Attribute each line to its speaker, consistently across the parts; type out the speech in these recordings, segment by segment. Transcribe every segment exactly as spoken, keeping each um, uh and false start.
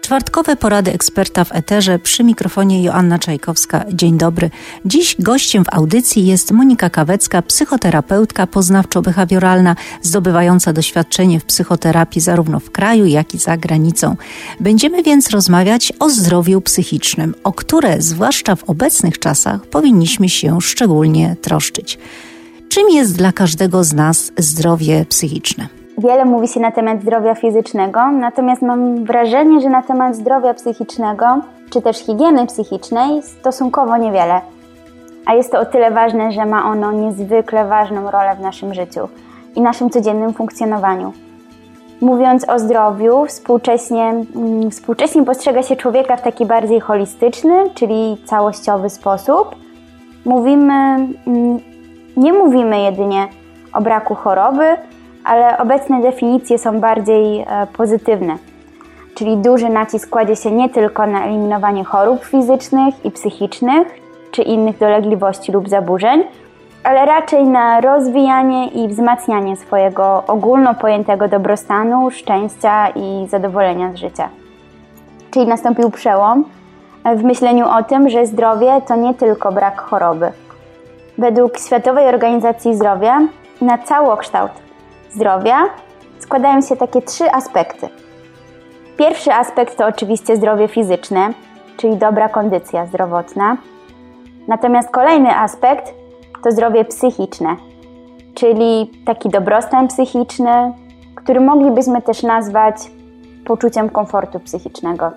Speaker 1: Czwartkowe porady eksperta w eterze, przy mikrofonie Joanna Czajkowska. Dzień dobry. Dziś gościem w audycji jest Monika Kawecka, psychoterapeutka poznawczo-behawioralna, zdobywająca doświadczenie w psychoterapii zarówno w kraju, jak i za granicą. Będziemy więc rozmawiać o zdrowiu psychicznym, o które zwłaszcza w obecnych czasach powinniśmy się szczególnie troszczyć. Czym jest dla każdego z nas zdrowie psychiczne?
Speaker 2: Wiele mówi się na temat zdrowia fizycznego, natomiast mam wrażenie, że na temat zdrowia psychicznego, czy też higieny psychicznej stosunkowo niewiele. A jest to o tyle ważne, że ma ono niezwykle ważną rolę w naszym życiu i naszym codziennym funkcjonowaniu. Mówiąc o zdrowiu, współcześnie, współcześnie postrzega się człowieka w taki bardziej holistyczny, czyli całościowy sposób. Mówimy, nie mówimy jedynie o braku choroby, ale obecne definicje są bardziej e, pozytywne. Czyli duży nacisk kładzie się nie tylko na eliminowanie chorób fizycznych i psychicznych, czy innych dolegliwości lub zaburzeń, ale raczej na rozwijanie i wzmacnianie swojego ogólno pojętego dobrostanu, szczęścia i zadowolenia z życia. Czyli nastąpił przełom w myśleniu o tym, że zdrowie to nie tylko brak choroby. Według Światowej Organizacji Zdrowia na całokształt zdrowia składają się takie trzy aspekty. Pierwszy aspekt to oczywiście zdrowie fizyczne, czyli dobra kondycja zdrowotna. Natomiast kolejny aspekt to zdrowie psychiczne, czyli taki dobrostan psychiczny, który moglibyśmy też nazwać poczuciem komfortu psychicznego.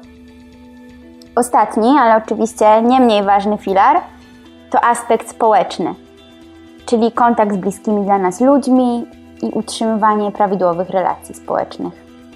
Speaker 2: Ostatni, ale oczywiście nie mniej ważny filar, to aspekt społeczny, czyli kontakt z bliskimi dla nas ludźmi i utrzymywanie prawidłowych relacji społecznych.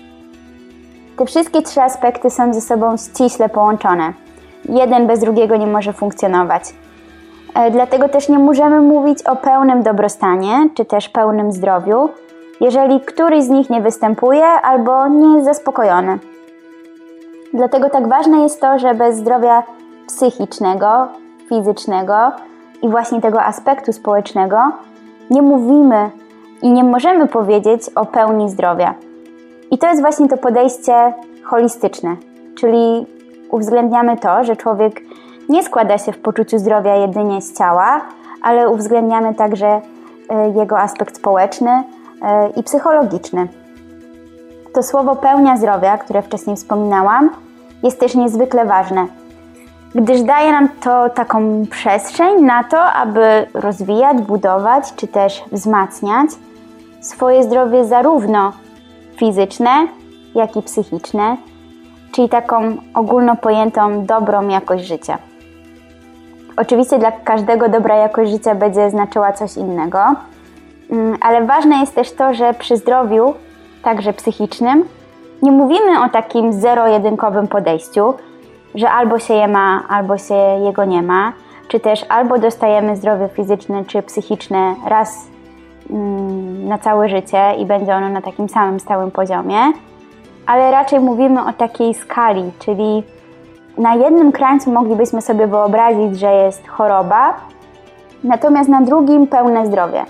Speaker 2: Te wszystkie trzy aspekty są ze sobą ściśle połączone. Jeden bez drugiego nie może funkcjonować. Dlatego też nie możemy mówić o pełnym dobrostanie, czy też pełnym zdrowiu, jeżeli któryś z nich nie występuje albo nie jest zaspokojony. Dlatego tak ważne jest to, że bez zdrowia psychicznego, fizycznego i właśnie tego aspektu społecznego nie mówimy i nie możemy powiedzieć o pełni zdrowia. I to jest właśnie to podejście holistyczne, czyli uwzględniamy to, że człowiek nie składa się w poczuciu zdrowia jedynie z ciała, ale uwzględniamy także jego aspekt społeczny i psychologiczny. To słowo pełnia zdrowia, które wcześniej wspominałam, jest też niezwykle ważne, gdyż daje nam to taką przestrzeń na to, aby rozwijać, budować czy też wzmacniać swoje zdrowie zarówno fizyczne, jak i psychiczne, czyli taką ogólno pojętą dobrą jakość życia. Oczywiście dla każdego dobra jakość życia będzie znaczyła coś innego, ale ważne jest też to, że przy zdrowiu, także psychicznym, nie mówimy o takim zero-jedynkowym podejściu, że albo się je ma, albo się jego nie ma, czy też albo dostajemy zdrowie fizyczne czy psychiczne raz mm, na całe życie i będzie ono na takim samym stałym poziomie, ale raczej mówimy o takiej skali, czyli na jednym krańcu moglibyśmy sobie wyobrazić, że jest choroba, natomiast na drugim pełne zdrowie.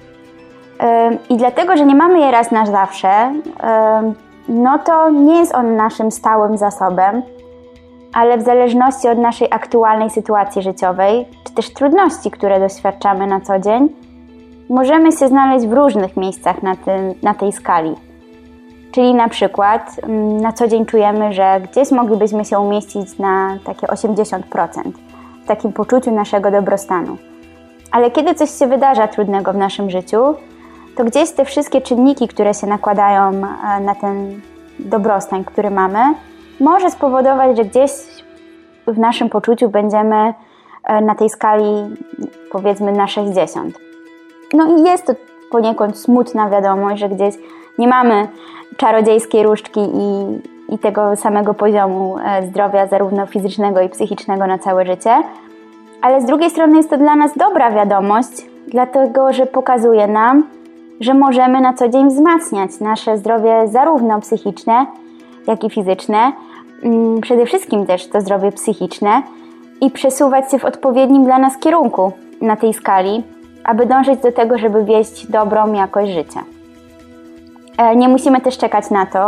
Speaker 2: Ym, I dlatego, że nie mamy je raz na zawsze, ym, no to nie jest on naszym stałym zasobem, ale w zależności od naszej aktualnej sytuacji życiowej, czy też trudności, które doświadczamy na co dzień, możemy się znaleźć w różnych miejscach na, tym, na tej skali. Czyli na przykład na co dzień czujemy, że gdzieś moglibyśmy się umieścić na takie osiemdziesiąt procent w takim poczuciu naszego dobrostanu. Ale kiedy coś się wydarza trudnego w naszym życiu, to gdzieś te wszystkie czynniki, które się nakładają na ten dobrostan, który mamy, może spowodować, że gdzieś w naszym poczuciu będziemy na tej skali, powiedzmy, na sześćdziesiąt. No i jest to poniekąd smutna wiadomość, że gdzieś nie mamy czarodziejskiej różdżki i, i tego samego poziomu zdrowia, zarówno fizycznego i psychicznego na całe życie. Ale z drugiej strony jest to dla nas dobra wiadomość, dlatego że pokazuje nam, że możemy na co dzień wzmacniać nasze zdrowie zarówno psychiczne, jak i fizyczne, przede wszystkim też to zdrowie psychiczne i przesuwać się w odpowiednim dla nas kierunku na tej skali, aby dążyć do tego, żeby wieść dobrą jakość życia. Nie musimy też czekać na to,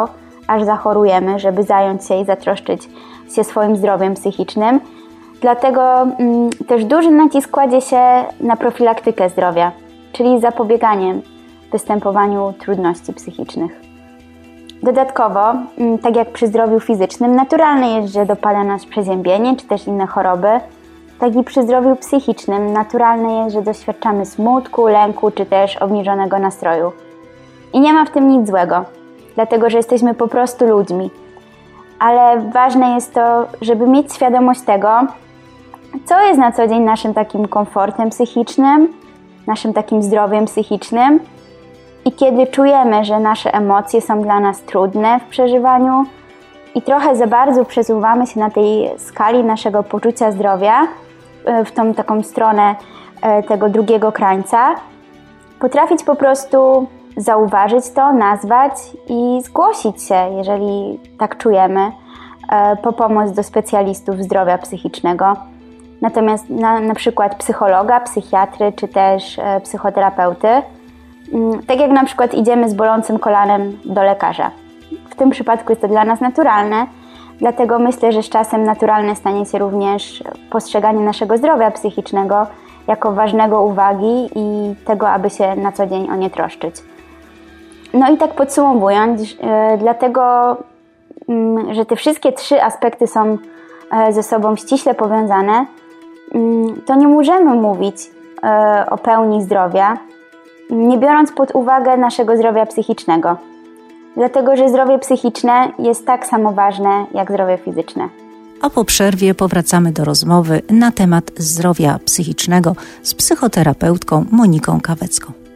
Speaker 2: aż zachorujemy, żeby zająć się i zatroszczyć się swoim zdrowiem psychicznym. Dlatego mm, też duży nacisk kładzie się na profilaktykę zdrowia, czyli zapobieganie występowaniu trudności psychicznych. Dodatkowo, tak jak przy zdrowiu fizycznym, naturalne jest, że dopada nas przeziębienie czy też inne choroby, tak i przy zdrowiu psychicznym naturalne jest, że doświadczamy smutku, lęku czy też obniżonego nastroju. I nie ma w tym nic złego, dlatego że jesteśmy po prostu ludźmi. Ale ważne jest to, żeby mieć świadomość tego, co jest na co dzień naszym takim komfortem psychicznym, naszym takim zdrowiem psychicznym. I kiedy czujemy, że nasze emocje są dla nas trudne w przeżywaniu i trochę za bardzo przesuwamy się na tej skali naszego poczucia zdrowia w tą taką stronę tego drugiego krańca, potrafić po prostu zauważyć to, nazwać i zgłosić się, jeżeli tak czujemy, po pomoc do specjalistów zdrowia psychicznego. Natomiast na, na przykład psychologa, psychiatry czy też psychoterapeuty, tak jak na przykład idziemy z bolącym kolanem do lekarza. W tym przypadku jest to dla nas naturalne, dlatego myślę, że z czasem naturalne stanie się również postrzeganie naszego zdrowia psychicznego jako ważnego uwagi i tego, aby się na co dzień o nie troszczyć. No i tak podsumowując, dlatego, że te wszystkie trzy aspekty są ze sobą ściśle powiązane, to nie możemy mówić o pełni zdrowia, nie biorąc pod uwagę naszego zdrowia psychicznego. Dlatego, że zdrowie psychiczne jest tak samo ważne jak zdrowie fizyczne.
Speaker 1: A po przerwie powracamy do rozmowy na temat zdrowia psychicznego z psychoterapeutką Moniką Kawecką.